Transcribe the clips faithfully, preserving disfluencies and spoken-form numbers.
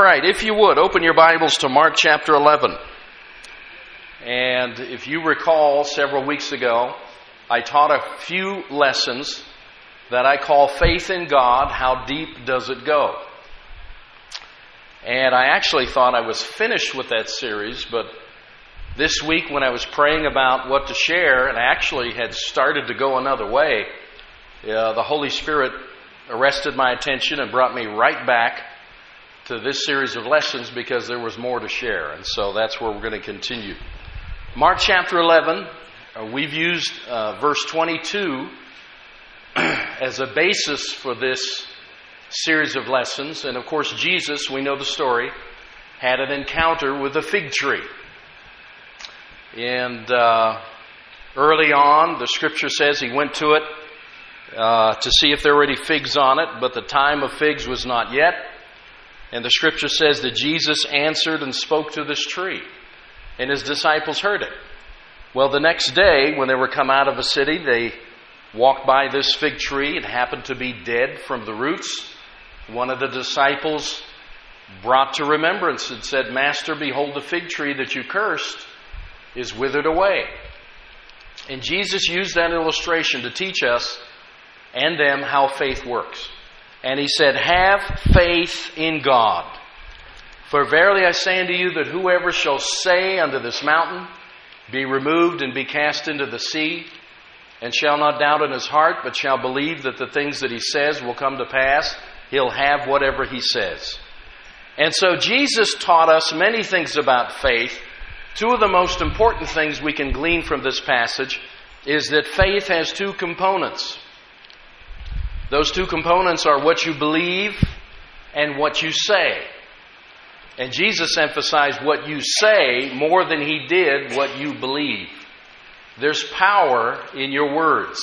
right, if you would, open your Bibles to Mark chapter eleven. And if you recall, several weeks ago, I taught a few lessons that I call Faith in God, How Deep Does It Go? And I actually thought I was finished with that series, but this week when I was praying about what to share, and I actually had started to go another way, uh, the Holy Spirit arrested my attention and brought me right back to this series of lessons because there was more to share. And so that's where we're going to continue. Mark chapter eleven, uh, we've used uh, verse twenty-two as a basis for this series of lessons. And of course, Jesus, we know the story, had an encounter with a fig tree. And uh, early on, the scripture says he went to it uh, to see if there were any figs on it, but the time of figs was not yet. And the scripture says that Jesus answered and spoke to this tree, and his disciples heard it. Well, the next day, when they were come out of a city, they walked by this fig tree. It happened to be dead from the roots. One of the disciples brought to remembrance and said, "Master, behold, the fig tree that you cursed is withered away." And Jesus used that illustration to teach us and them how faith works. And he said, "Have faith in God. For verily I say unto you that whoever shall say unto this mountain, be removed and be cast into the sea, and shall not doubt in his heart, but shall believe that the things that he says will come to pass, he'll have whatever he says." And so Jesus taught us many things about faith. Two of the most important things we can glean from this passage is that faith has two components. Those two components are what you believe and what you say. And Jesus emphasized what you say more than he did what you believe. There's power in your words.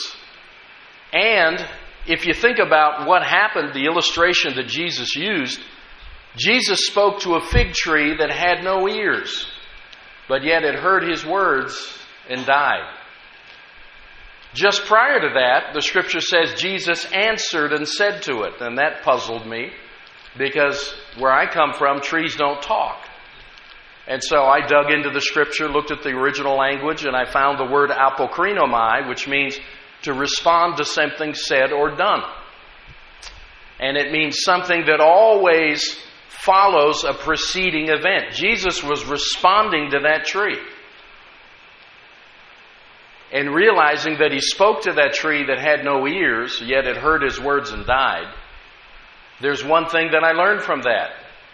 And if you think about what happened, the illustration that Jesus used, Jesus spoke to a fig tree that had no ears, but yet it heard his words and died. Just prior to that, the scripture says Jesus answered and said to it. And that puzzled me because where I come from, trees don't talk. And so I dug into the scripture, looked at the original language, and I found the word apokrinomai, which means to respond to something said or done. And it means something that always follows a preceding event. Jesus was responding to that tree. And realizing that he spoke to that tree that had no ears, yet it heard his words and died, there's one thing that I learned from that.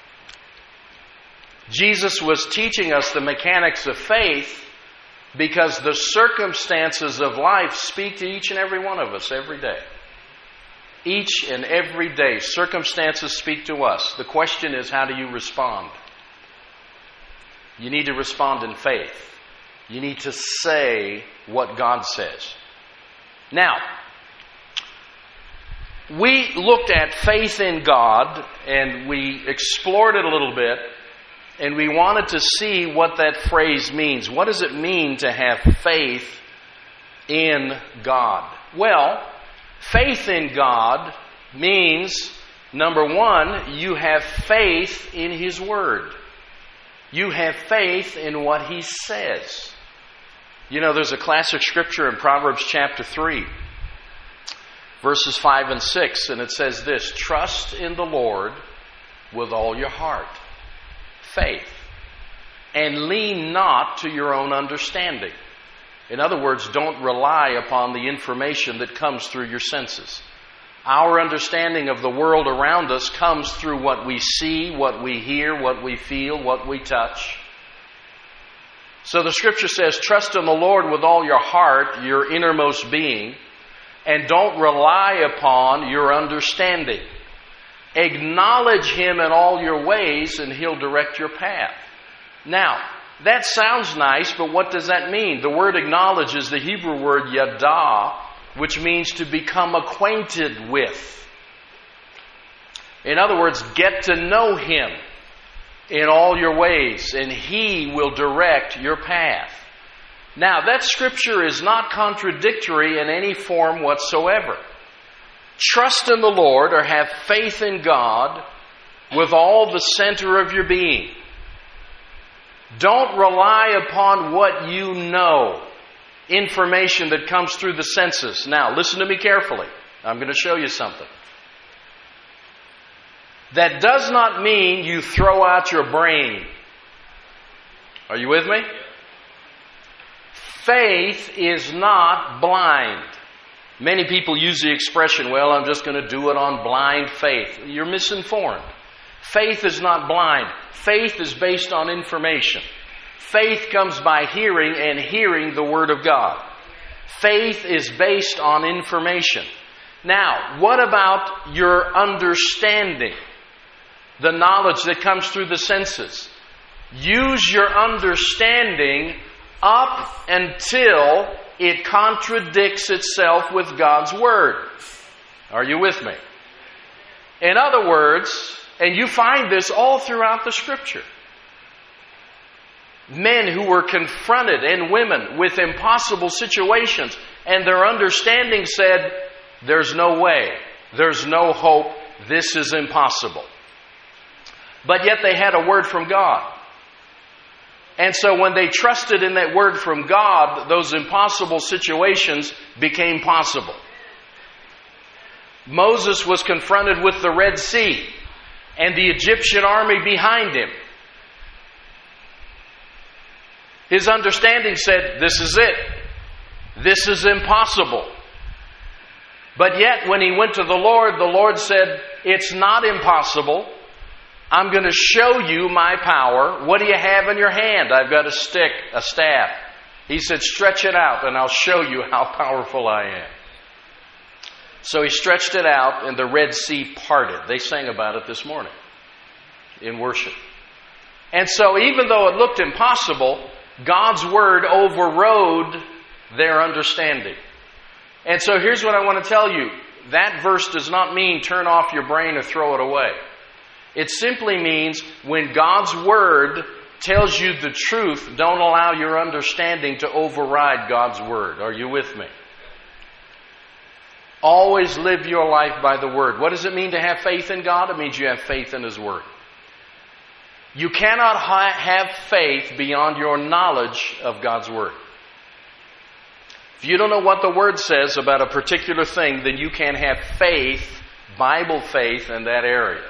Jesus was teaching us the mechanics of faith because the circumstances of life speak to each and every one of us every day. Each and every day, circumstances speak to us. The question is, how do you respond? You need to respond in faith. You need to say what God says. Now, we looked at faith in God and we explored it a little bit, and we wanted to see what that phrase means. What does it mean to have faith in God? Well, faith in God means, number one, you have faith in His Word. You have faith in what He says. You know, there's a classic scripture in Proverbs chapter three, verses five and six, and it says this: "Trust in the Lord with all your heart." Faith. "And lean not to your own understanding." In other words, don't rely upon the information that comes through your senses. Our understanding of the world around us comes through what we see, what we hear, what we feel, what we touch. So the scripture says, trust in the Lord with all your heart, your innermost being, and don't rely upon your understanding. Acknowledge Him in all your ways, and He'll direct your path. Now, that sounds nice, but what does that mean? The word acknowledge is the Hebrew word yada, which means to become acquainted with. In other words, get to know Him in all your ways, and He will direct your path. Now, that scripture is not contradictory in any form whatsoever. Trust in the Lord, or have faith in God, with all the center of your being. Don't rely upon what you know, information that comes through the senses. Now, listen to me carefully. I'm going to show you something. That does not mean you throw out your brain. Are you with me? Faith is not blind. Many people use the expression, well, I'm just going to do it on blind faith. You're misinformed. Faith is not blind. Faith is based on information. Faith comes by hearing, and hearing the Word of God. Faith is based on information. Now, what about your understanding? The knowledge that comes through the senses. Use your understanding up until it contradicts itself with God's Word. Are you with me? In other words, and you find this all throughout the Scripture. Men who were confronted, and women, with impossible situations, and their understanding said, there's no way, there's no hope, this is impossible. But yet they had a word from God. And so when they trusted in that word from God, those impossible situations became possible. Moses was confronted with the Red Sea and the Egyptian army behind him. His understanding said, this is it. This is impossible. But yet when he went to the Lord, the Lord said, it's not impossible. I'm going to show you my power. What do you have in your hand? I've got a stick, a staff. He said, stretch it out and I'll show you how powerful I am. So he stretched it out and the Red Sea parted. They sang about it this morning in worship. And so even though it looked impossible, God's Word overrode their understanding. And so here's what I want to tell you. That verse does not mean turn off your brain or throw it away. It simply means when God's Word tells you the truth, don't allow your understanding to override God's Word. Are you with me? Always live your life by the Word. What does it mean to have faith in God? It means you have faith in His Word. You cannot ha- have faith beyond your knowledge of God's Word. If you don't know what the Word says about a particular thing, then you can't have faith, Bible faith, in that area.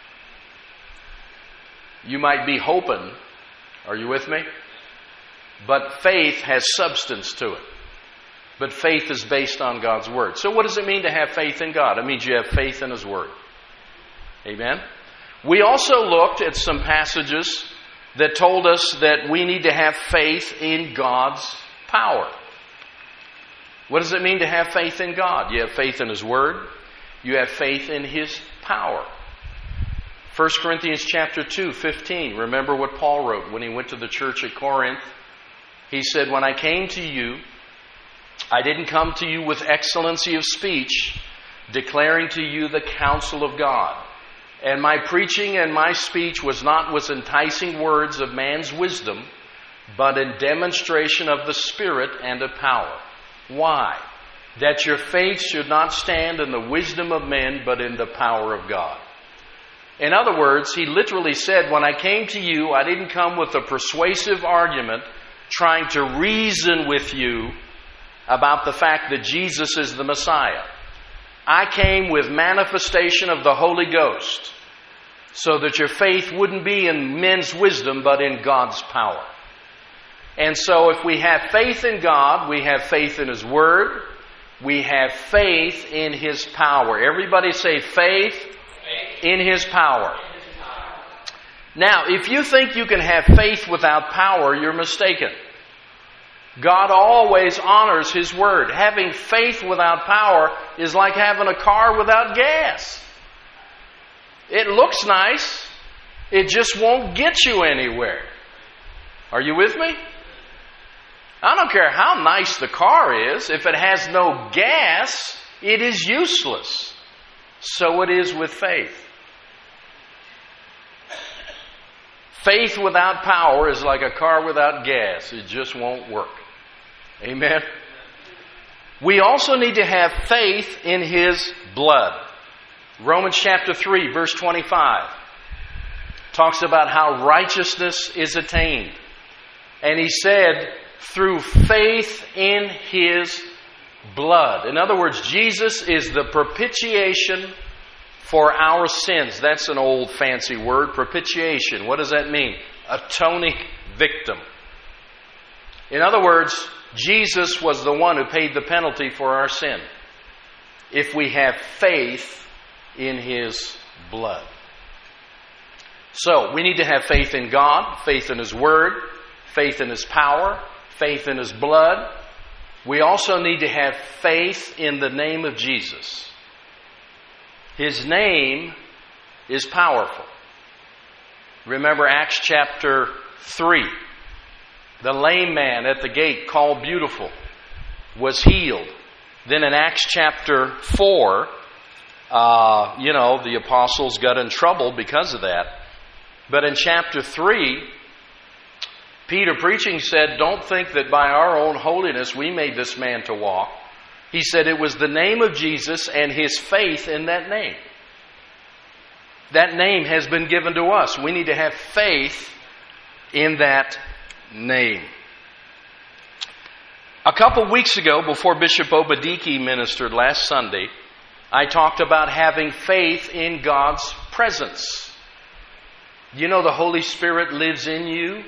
You might be hoping, are you with me? But faith has substance to it. But faith is based on God's Word. So what does it mean to have faith in God? It means you have faith in His Word. Amen? We also looked at some passages that told us that we need to have faith in God's power. What does it mean to have faith in God? You have faith in His Word. You have faith in His power. First Corinthians chapter two, fifteen. Remember what Paul wrote when he went to the church at Corinth. He said, when I came to you, I didn't come to you with excellency of speech, declaring to you the counsel of God. And my preaching and my speech was not with enticing words of man's wisdom, but in demonstration of the Spirit and of power. Why? That your faith should not stand in the wisdom of men, but in the power of God. In other words, he literally said, when I came to you, I didn't come with a persuasive argument trying to reason with you about the fact that Jesus is the Messiah. I came with manifestation of the Holy Ghost so that your faith wouldn't be in men's wisdom, but in God's power. And so if we have faith in God, we have faith in His Word, we have faith in His power. Everybody say faith, faith. In His power. In His power. Now, if you think you can have faith without power, you're mistaken. God always honors His Word. Having faith without power is like having a car without gas. It looks nice. It just won't get you anywhere. Are you with me? I don't care how nice the car is. If it has no gas, it is useless. So it is with faith. Faith without power is like a car without gas. It just won't work. Amen? We also need to have faith in His blood. Romans chapter three, verse twenty-five. talks about how righteousness is attained. And he said, through faith in His blood. In other words, Jesus is the propitiation for our sins. That's an old fancy word, propitiation. What does that mean? Atoning victim. In other words, Jesus was the one who paid the penalty for our sin. If we have faith in His blood. So, we need to have faith in God, faith in His Word, faith in His power, faith in His blood. We also need to have faith in the name of Jesus. His name is powerful. Remember Acts chapter three. The lame man at the gate, called Beautiful, was healed. Then in Acts chapter four, uh, you know, the apostles got in trouble because of that. But in chapter three, Peter preaching said, don't think that by our own holiness we made this man to walk. He said it was the name of Jesus and His faith in that name. That name has been given to us. We need to have faith in that name. A couple weeks ago, before Bishop Obadiki ministered last Sunday, I talked about having faith in God's presence. You know the Holy Spirit lives in you.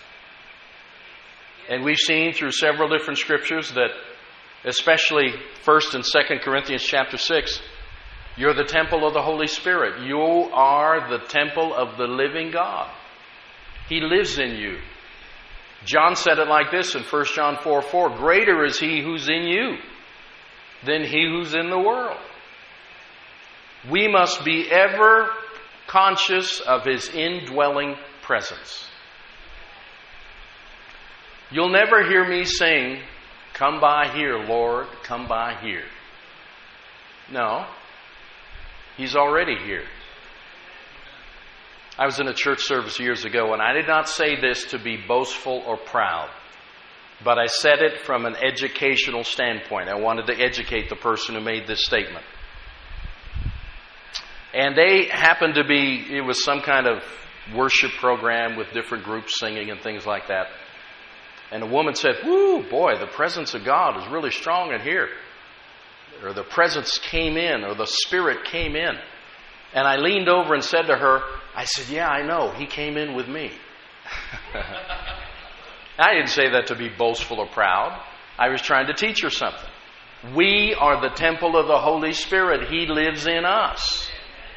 And we've seen through several different scriptures that, especially First and Second Corinthians chapter six, you're the temple of the Holy Spirit. You are the temple of the living God. He lives in you. John said it like this in First John four four, greater is He who's in you than he who's in the world. We must be ever conscious of His indwelling presence. You'll never hear me sing, come by here, Lord, come by here. No. He's already here. I was in a church service years ago, and I did not say this to be boastful or proud, but I said it from an educational standpoint. I wanted to educate the person who made this statement. And they happened to be, it was some kind of worship program with different groups singing and things like that. And a woman said, whoo, boy, the presence of God is really strong in here. Or the presence came in, or the Spirit came in. And I leaned over and said to her, I said, yeah, I know, He came in with me. I didn't say that to be boastful or proud. I was trying to teach her something. We are the temple of the Holy Spirit. He lives in us.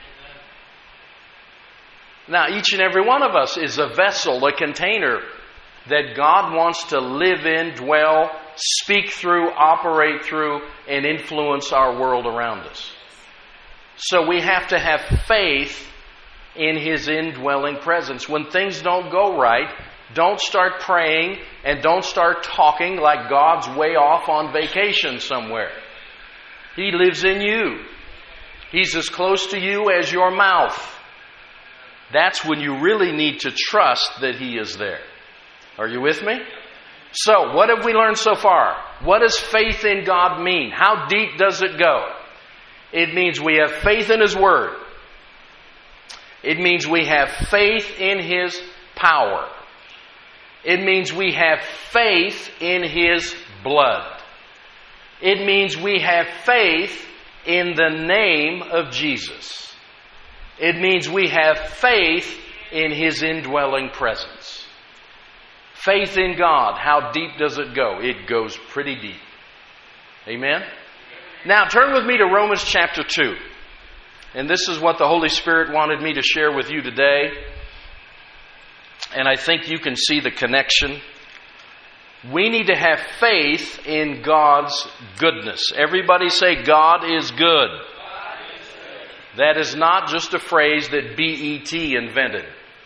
Now, each and every one of us is a vessel, a container that God wants to live in, dwell, speak through, operate through, and influence our world around us. So we have to have faith in His indwelling presence. When things don't go right, don't start praying and don't start talking like God's way off on vacation somewhere. He lives in you. He's as close to you as your mouth. That's when you really need to trust that He is there. Are you with me? So, what have we learned so far? What does faith in God mean? How deep does it go? It means we have faith in His Word. It means we have faith in His power. It means we have faith in His blood. It means we have faith in the name of Jesus. It means we have faith in His indwelling presence. Faith in God, how deep does it go? It goes pretty deep. Amen? Now turn with me to Romans chapter two. And this is what the Holy Spirit wanted me to share with you today. And I think you can see the connection. We need to have faith in God's goodness. Everybody say, God is good. God is good. That is not just a phrase that B E T invented.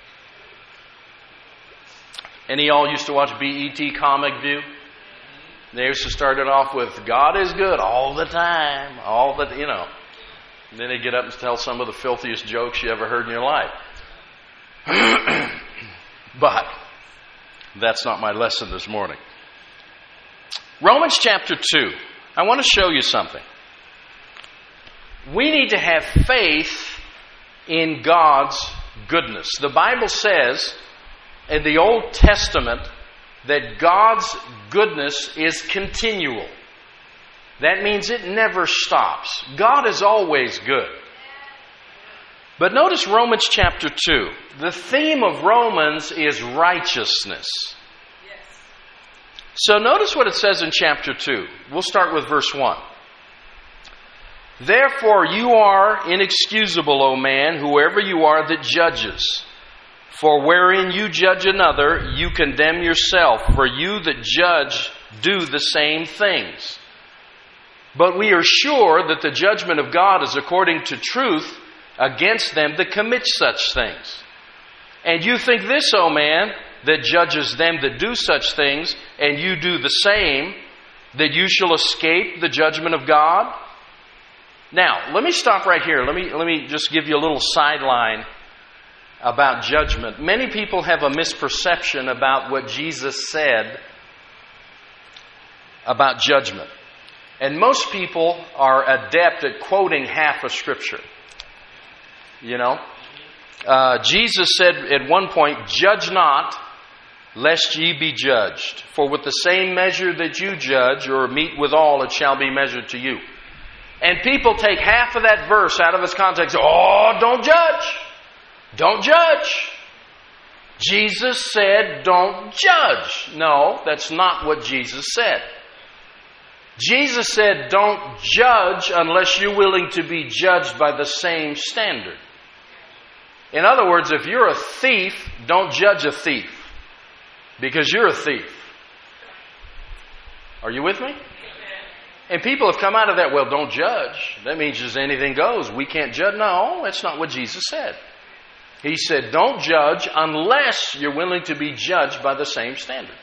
Any of y'all used to watch B E T Comic View? They used to start it off with, God is good all the time. All the, you know. And then they get up and tell some of the filthiest jokes you ever heard in your life. But that's not my lesson this morning. Romans chapter two. I want to show you something. We need to have faith in God's goodness. The Bible says in the Old Testament that God's goodness is continual. That means it never stops. God is always good. But notice Romans chapter two. The theme of Romans is righteousness. Yes. So notice what it says in chapter two. We'll start with verse one. Therefore you are inexcusable, O man, whoever you are that judges. For wherein you judge another, you condemn yourself. For you that judge do the same things. But we are sure that the judgment of God is according to truth against them that commit such things. And you think this, O man, that judges them that do such things, and you do the same, that you shall escape the judgment of God? Now, let me stop right here. Let me, let me just give you a little sideline about judgment. Many people have a misperception about what Jesus said about judgment. And most people are adept at quoting half of Scripture. You know? Uh, Jesus said at one point, "Judge not, lest ye be judged. For with the same measure that you judge, or meet withal, it shall be measured to you." And people take half of that verse out of its context. Oh, don't judge. Don't judge. Jesus said, don't judge. No, that's not what Jesus said. Jesus said, don't judge unless you're willing to be judged by the same standard. In other words, if you're a thief, don't judge a thief, because you're a thief. Are you with me? And people have come out of that, well, don't judge. That means just anything goes. We can't judge. No, that's not what Jesus said. He said, don't judge unless you're willing to be judged by the same standard.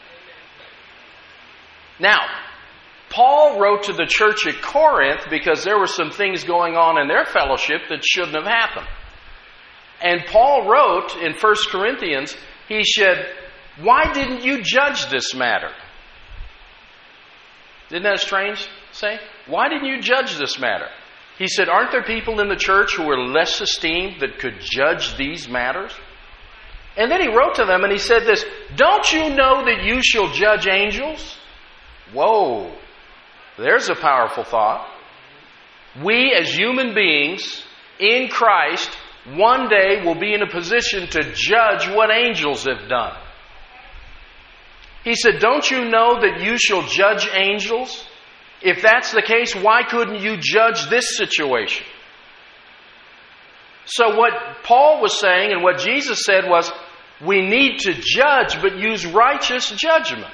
Now, Paul wrote to the church at Corinth because there were some things going on in their fellowship that shouldn't have happened. And Paul wrote in First Corinthians, he said, why didn't you judge this matter? Isn't that strange? Say, why didn't you judge this matter? He said, aren't there people in the church who are less esteemed that could judge these matters? And then he wrote to them and he said this, don't you know that you shall judge angels? Whoa, there's a powerful thought. We as human beings in Christ one day will be in a position to judge what angels have done. He said, don't you know that you shall judge angels? If that's the case, why couldn't you judge this situation? So what Paul was saying and what Jesus said was, we need to judge, but use righteous judgment.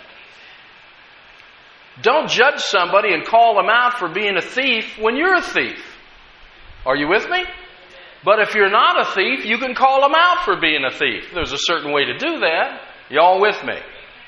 Don't judge somebody and call them out for being a thief when you're a thief. Are you with me? But if you're not a thief, you can call them out for being a thief. There's a certain way to do that. Y'all with me?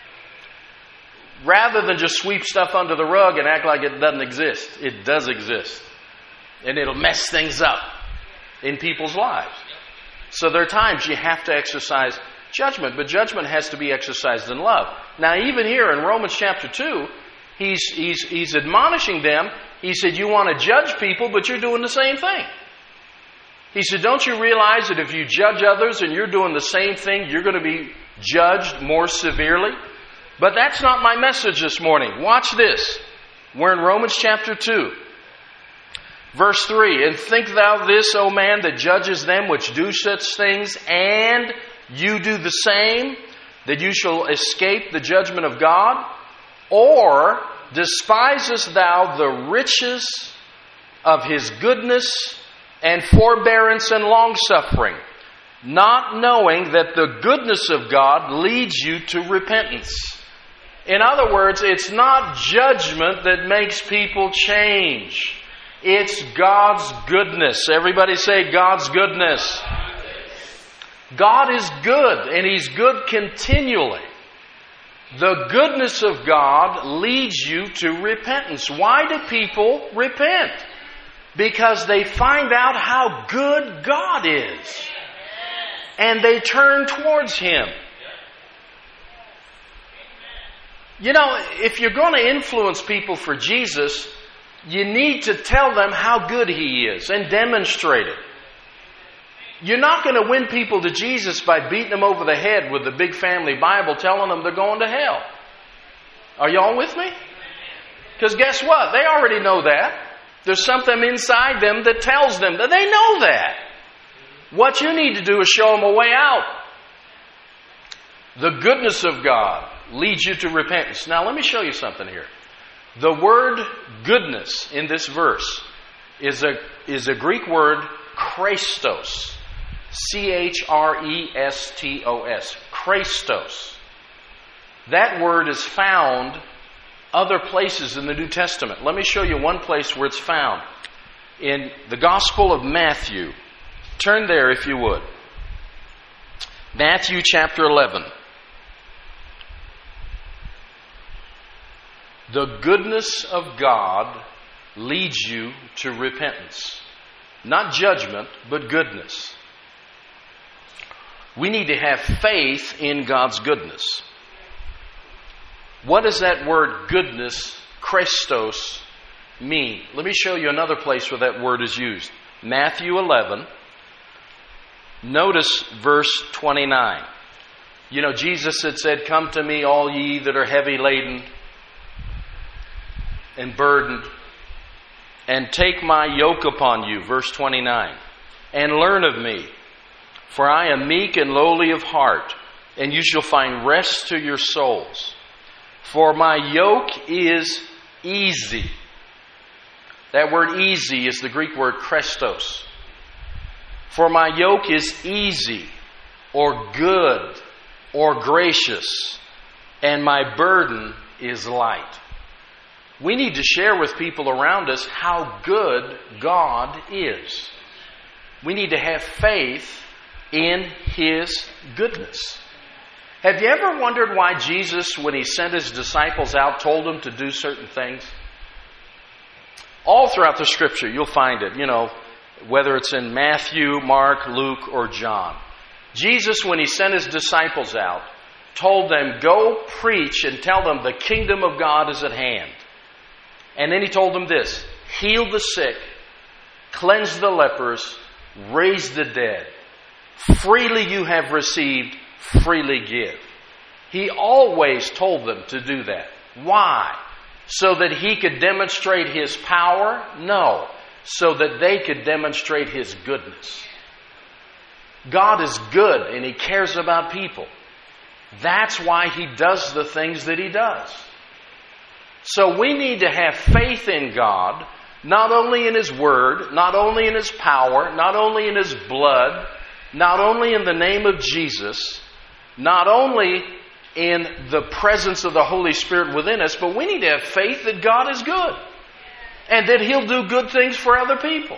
Rather than just sweep stuff under the rug and act like it doesn't exist. It does exist. And it'll mess things up in people's lives. So there are times you have to exercise judgment, but judgment has to be exercised in love. Now even here in Romans chapter two, he's, he's, he's admonishing them. He said, you want to judge people, but you're doing the same thing. He said, don't you realize that if you judge others and you're doing the same thing, you're going to be judged more severely? But that's not my message this morning. Watch this. We're in Romans chapter two. Verse three. And think thou this, O man, that judges them which do such things, and you do the same, that you shall escape the judgment of God? Or despisest thou the riches of His goodness and forbearance and longsuffering, not knowing that the goodness of God leads you to repentance? In other words, it's not judgment that makes people change. It's God's goodness. Everybody say God's goodness. God is good, and He's good continually. The goodness of God leads you to repentance. Why do people repent? Because they find out how good God is. And they turn towards Him. You know, if you're going to influence people for Jesus, you need to tell them how good He is and demonstrate it. You're not going to win people to Jesus by beating them over the head with the big family Bible telling them they're going to hell. Are y'all with me? Because guess what? They already know that. There's something inside them that tells them that they know that. What you need to do is show them a way out. The goodness of God leads you to repentance. Now let me show you something here. The word goodness in this verse is a, is a Greek word Christos. C H R E S T O S. Christos. That word is found other places in the New Testament. Let me show you one place where it's found. In the Gospel of Matthew. Turn there if you would. Matthew chapter eleven. The goodness of God leads you to repentance. Not judgment, but goodness. We need to have faith in God's goodness. What does that word goodness, Christos, mean? Let me show you another place where that word is used. Matthew eleven. Notice verse twenty-nine. You know, Jesus had said, "Come to me, all ye that are heavy laden and burdened, and take my yoke upon you," verse twenty-nine, "and learn of me, for I am meek and lowly of heart, and you shall find rest to your souls. For my yoke is easy." That word easy is the Greek word Christos. For my yoke is easy, or good, or gracious, and my burden is light. We need to share with people around us how good God is. We need to have faith in His goodness. Have you ever wondered why Jesus, when He sent His disciples out, told them to do certain things? All throughout the Scripture, you'll find it, you know, whether it's in Matthew, Mark, Luke, or John. Jesus, when He sent His disciples out, told them, "Go preach and tell them the kingdom of God is at hand." And then He told them this: "Heal the sick, cleanse the lepers, raise the dead. Freely you have received, freely give." He always told them to do that. Why? So that He could demonstrate His power? No. So that they could demonstrate His goodness. God is good and He cares about people. That's why He does the things that He does. So we need to have faith in God, not only in His Word, not only in His power, not only in His blood, not only in the name of Jesus, not only in the presence of the Holy Spirit within us, but we need to have faith that God is good and that He'll do good things for other people.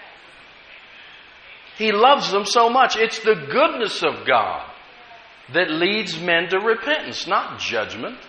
He loves them so much. It's the goodness of God that leads men to repentance, not judgment.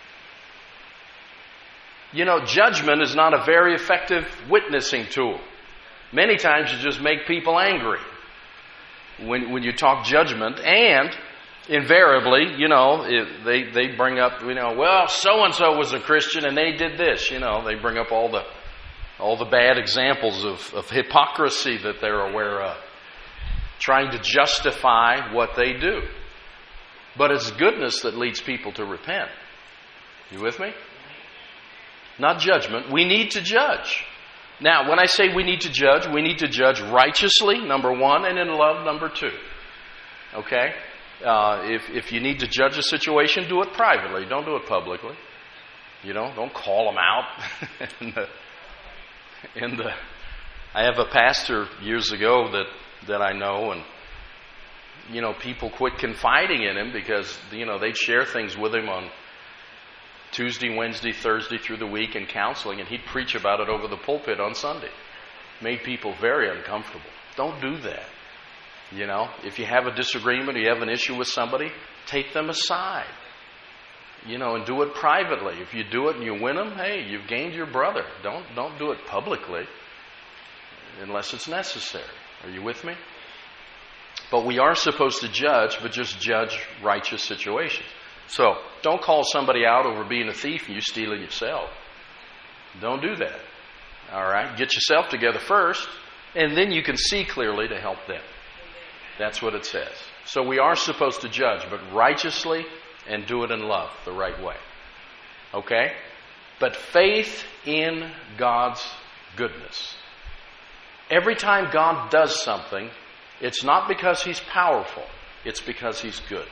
You know, judgment is not a very effective witnessing tool. Many times you just make people angry when when you talk judgment, and invariably, you know, if they, they bring up, you know, well, so-and-so was a Christian and they did this. You know, they bring up all the all the bad examples of, of hypocrisy that they're aware of, trying to justify what they do. But it's goodness that leads people to repent. You with me? Not judgment. We need to judge. Now, when I say we need to judge, we need to judge righteously, number one, and in love, number two. Okay? Uh, if, if you need to judge a situation, do it privately. Don't do it publicly. You know, don't call them out. in the, in the, I have a pastor years ago that, that I know, and, you know, people quit confiding in him because, you know, they'd share things with him on Tuesday, Wednesday, Thursday through the week in counseling, and he'd preach about it over the pulpit on Sunday. Made people very uncomfortable. Don't do that. You know, if you have a disagreement or you have an issue with somebody, take them aside. You know, and do it privately. If you do it and you win them, hey, you've gained your brother. Don't don't do it publicly unless it's necessary. Are you with me? But we are supposed to judge, but just judge righteous situations. So, don't call somebody out over being a thief and you stealing yourself. Don't do that. All right? Get yourself together first, and then you can see clearly to help them. That's what it says. So we are supposed to judge, but righteously and do it in love, the right way. Okay? But faith in God's goodness. Every time God does something, it's not because He's powerful. It's because He's good.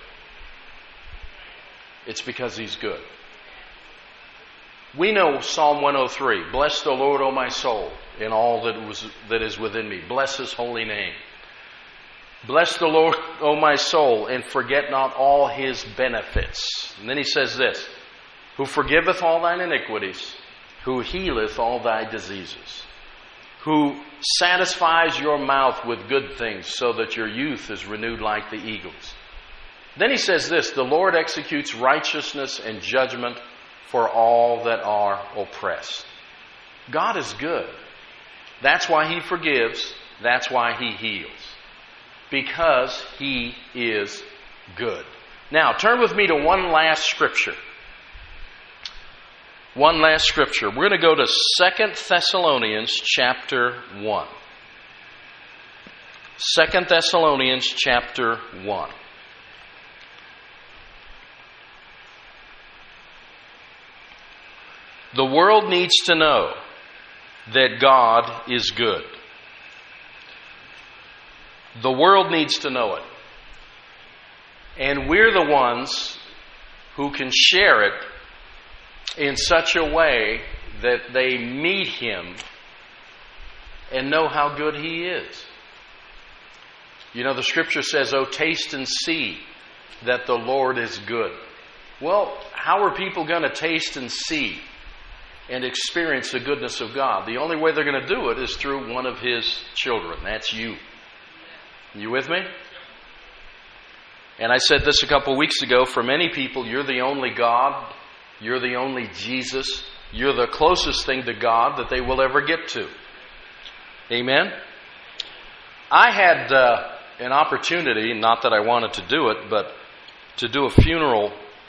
It's because He's good. We know Psalm one oh three. Bless the Lord, O my soul, in all that was that is within me. Bless His holy name. Bless the Lord, O my soul, and forget not all His benefits. And then He says this, who forgiveth all thine iniquities, who healeth all thy diseases, who satisfies your mouth with good things, so that your youth is renewed like the eagles. Then He says this, the Lord executes righteousness and judgment for all that are oppressed. God is good. That's why He forgives. That's why He heals. Because He is good. Now, turn with me to one last scripture. One last scripture. We're going to go to Second Thessalonians chapter one. Second Thessalonians chapter one. The world needs to know that God is good. The world needs to know it. And we're the ones who can share it in such a way that they meet Him and know how good He is. You know, the Scripture says, oh, taste and see that the Lord is good. Well, how are people going to taste and see and experience the goodness of God? The only way they're going to do it is through one of His children. That's you. You with me? And I said this a couple weeks ago. For many people, you're the only God. You're the only Jesus. You're the closest thing to God that they will ever get to. Amen? I had uh, an opportunity, not that I wanted to do it, but to do a funeral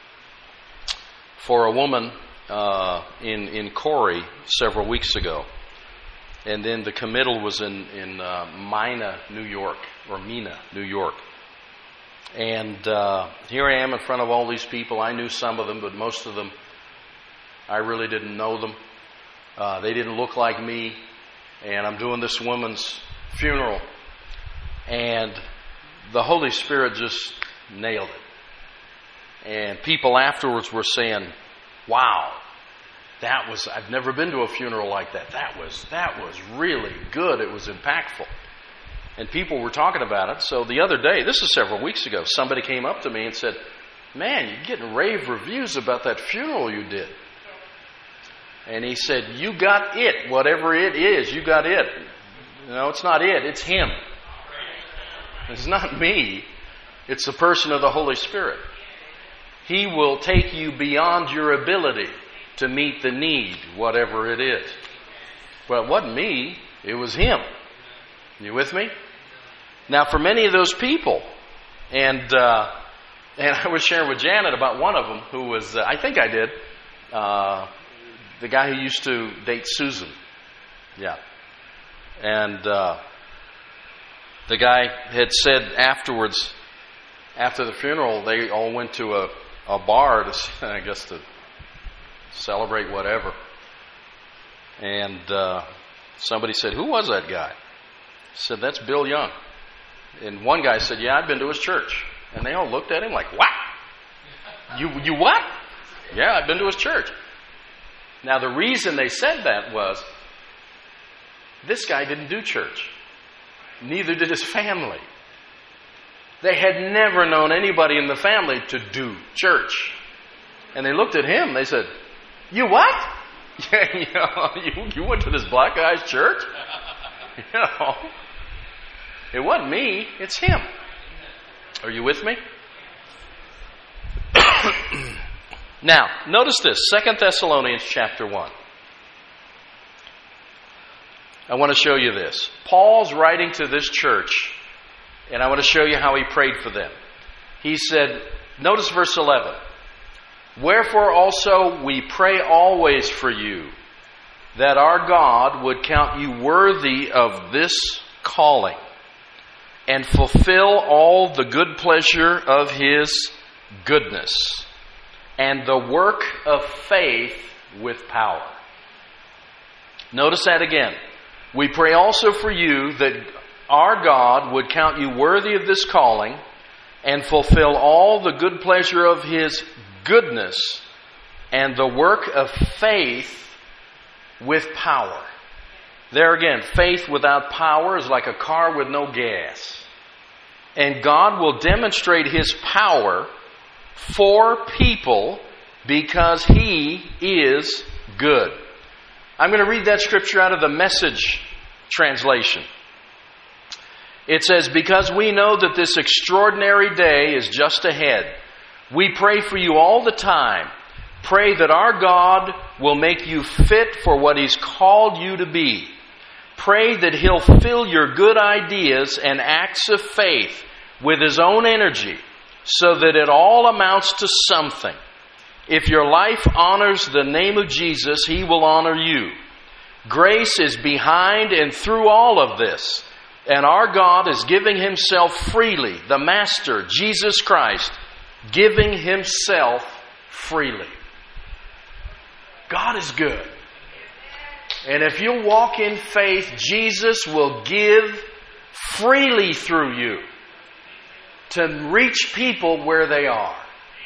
for a woman uh, in, in Corey several weeks ago. And then the committal was in, in uh, Mina, New York, or Mina, New York. And uh, here I am in front of all these people. I knew some of them, but most of them, I really didn't know them. Uh, they didn't look like me. And I'm doing this woman's funeral. And the Holy Spirit just nailed it. And people afterwards were saying, wow, that was, I've never been to a funeral like that. That was, that was really good. It was impactful. And people were talking about it. So the other day, this is several weeks ago, somebody came up to me and said, man, you're getting rave reviews about that funeral you did. And he said, you got it. Whatever it is, you got it. No, it's not it. It's Him. It's not me. It's the person of the Holy Spirit. He will take you beyond your ability to meet the need, whatever it is. Well, it wasn't me. It was Him. You with me? Now, for many of those people, and uh, and I was sharing with Janet about one of them who was, uh, I think I did, uh, the guy who used to date Susan. Yeah. And uh, the guy had said afterwards, after the funeral, they all went to a, a bar to, I guess, to celebrate whatever. And uh, somebody said, who was that guy? I said, that's Bill Young. And one guy said, yeah, I've been to his church. And they all looked at him like, what? You, you what? Yeah, I've been to his church. Now, the reason they said that was, this guy didn't do church. Neither did his family. They had never known anybody in the family to do church. And they looked at him, they said, you what? Yeah, you know, you, you went to this black guy's church? You know, it wasn't me, it's Him. Are you with me? Now, notice this, Second Thessalonians chapter one. I want to show you this. Paul's writing to this church, and I want to show you how he prayed for them. He said, notice verse eleven. Wherefore also we pray always for you, that our God would count you worthy of this calling, and fulfill all the good pleasure of His goodness, and the work of faith with power. Notice that again. We pray also for you that our God would count you worthy of this calling and fulfill all the good pleasure of His goodness and the work of faith with power. There again, faith without power is like a car with no gas. And God will demonstrate His power for people because He is good. I'm going to read that scripture out of the Message translation. It says, because we know that this extraordinary day is just ahead, we pray for you all the time. Pray that our God will make you fit for what He's called you to be. Pray that He'll fill your good ideas and acts of faith with His own energy so that it all amounts to something. If your life honors the name of Jesus, He will honor you. Grace is behind and through all of this. And our God is giving Himself freely. The Master, Jesus Christ, giving Himself freely. God is good. And if you walk in faith, Jesus will give freely through you to reach people where they are.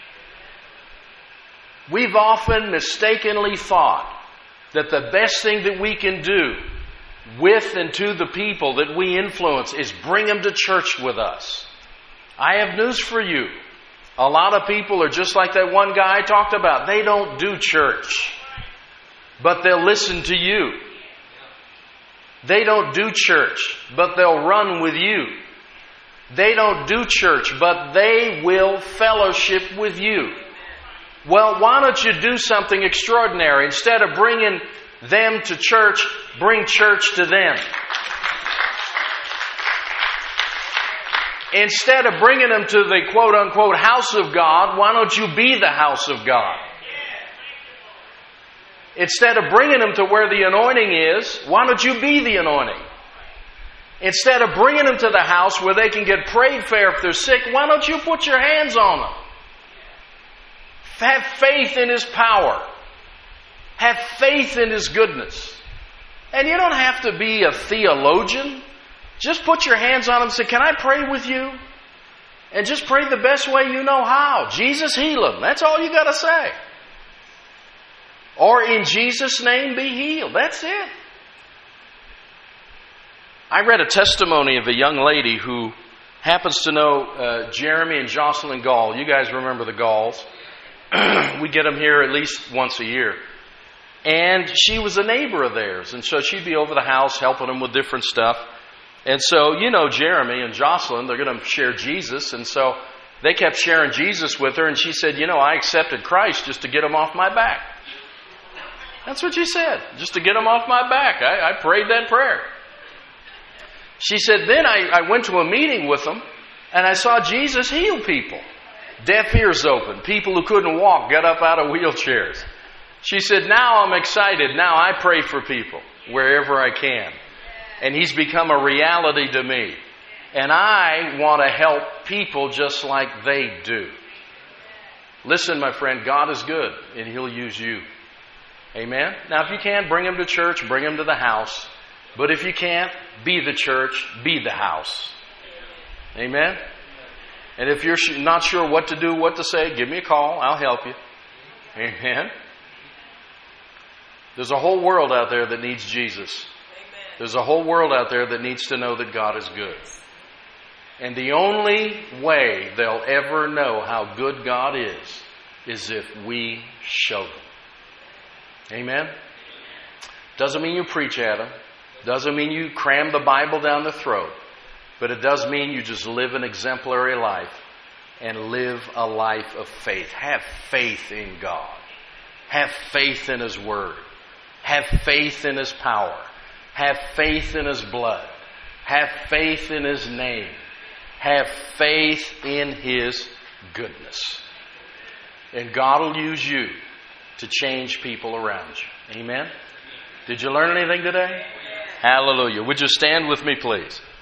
We've often mistakenly thought that the best thing that we can do with and to the people that we influence is bring them to church with us. I have news for you. A lot of people are just like that one guy I talked about. They don't do church, but they'll listen to you. They don't do church, but they'll run with you. They don't do church, but they will fellowship with you. Well, why don't you do something extraordinary? Instead of bringing them to church, bring church to them. Instead of bringing them to the quote-unquote house of God, why don't you be the house of God? Instead of bringing them to where the anointing is, why don't you be the anointing? Instead of bringing them to the house where they can get prayed for if they're sick, why don't you put your hands on them? Have faith in His power. Have faith in His goodness. And you don't have to be a theologian. Just put your hands on them and say, can I pray with you? And just pray the best way you know how. Jesus, heal them. That's all you got to say. Or in Jesus' name be healed. That's it. I read a testimony of a young lady who happens to know uh, Jeremy and Jocelyn Gall. You guys remember the Galls. We get them here at least once a year. And she was a neighbor of theirs. And so she'd be over the house helping them with different stuff. And so, you know, Jeremy and Jocelyn, they're going to share Jesus. And so they kept sharing Jesus with her. And she said, you know, I accepted Christ just to get him off my back. That's what she said. Just to get him off my back. I, I prayed that prayer. She said, then I, I went to a meeting with them. And I saw Jesus heal people. Deaf ears open. People who couldn't walk got up out of wheelchairs. She said, now I'm excited. Now I pray for people wherever I can. And He's become a reality to me. And I want to help people just like they do. Listen, my friend, God is good and He'll use you. Amen? Now, if you can't, bring them to church, bring them to the house. But if you can't, be the church, be the house. Amen? And if you're not sure what to do, what to say, give me a call. I'll help you. Amen? There's a whole world out there that needs Jesus. There's a whole world out there that needs to know that God is good. And the only way they'll ever know how good God is, is if we show them. Amen? Doesn't mean you preach at them. Doesn't mean you cram the Bible down their throat. But it does mean you just live an exemplary life and live a life of faith. Have faith in God. Have faith in His Word. Have faith in His power. Have faith in His blood. Have faith in His name. Have faith in His goodness. And God will use you to change people around you. Amen? Did you learn anything today? Hallelujah. Would you stand with me, please?